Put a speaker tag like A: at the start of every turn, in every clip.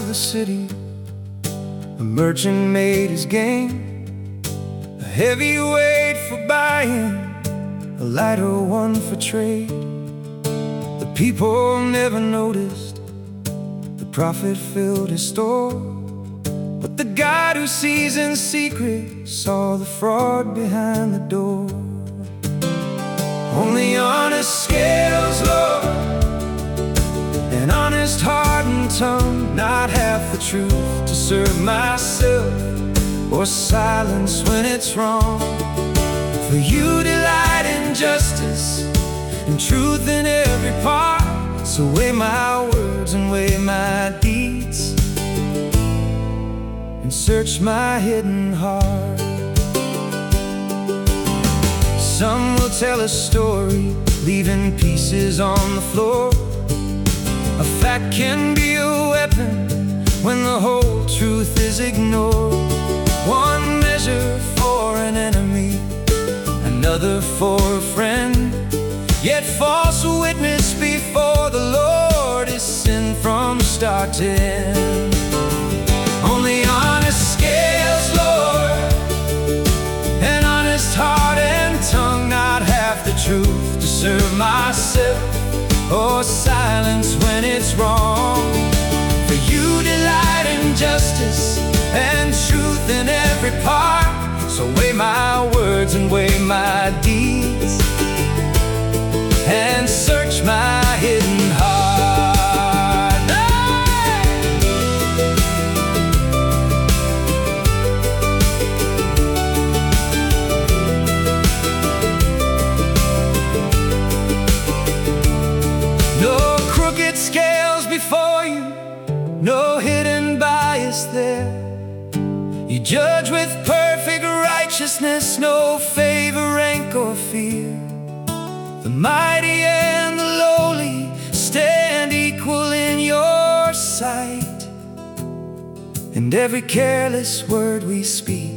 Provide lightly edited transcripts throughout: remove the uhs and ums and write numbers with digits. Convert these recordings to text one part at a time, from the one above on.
A: the city, a merchant made his gain, a heavy weight for buying, a lighter one for trade. The people never noticed, the prophet filled his store, but the God who sees in secret saw the fraud behind the door. Only honest scales, Lord, an honest heart and tongue, not half the truth to serve myself, or silence when it's wrong. For you delight in justice and truth in every part, so weigh my words and weigh my deeds, and search my hidden heart. Some will tell a story, leaving pieces on the floor. A fact can be a weapon when the whole truth is ignored. One measure for an enemy, another for a friend, yet false witness before the Lord is sin from start to end. Only honest scales, Lord, an honest heart and tongue, not half the truth to serve myself, or silence when it's wrong. For you delight in justice and truth in every part, so weigh my words and weigh my deeds, and search my hidden heart. No crooked scales before you, no hidden bias there. You judge with perfect righteousness, no favor, rank, or fear. The mighty and the lowly stand equal in your sight, and every careless word we speak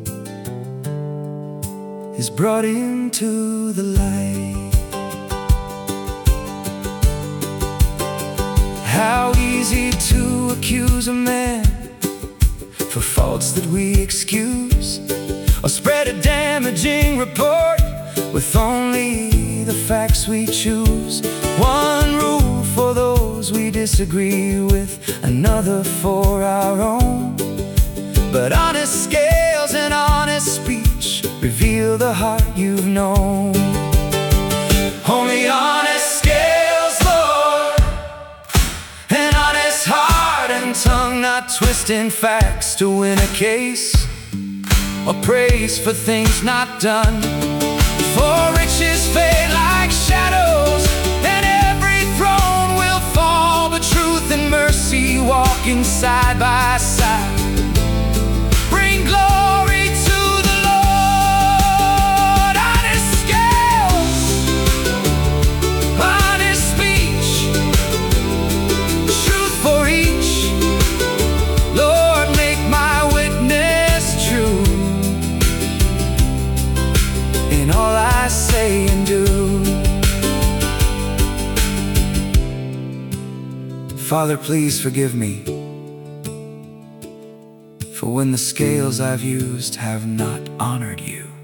A: is brought into the light. How easy to accuse a man for faults that we excuse, or spread a damaging report with only the facts we choose. One rule for those we disagree with, another for our own. But honest scales and honest speech reveal the heart you've known. Only honest scales, Lord, an honest heart and tongue, not twisting facts to win a case, or praise for things not done. For riches fade like shadows, and every throne will fall, but truth and mercy walking side by side bring glory to the Lord. Honest scales, honest speech, truth for each. Lord, make my witness true in all I say and do. Father, please forgive me for when the scales I've used have not honored you.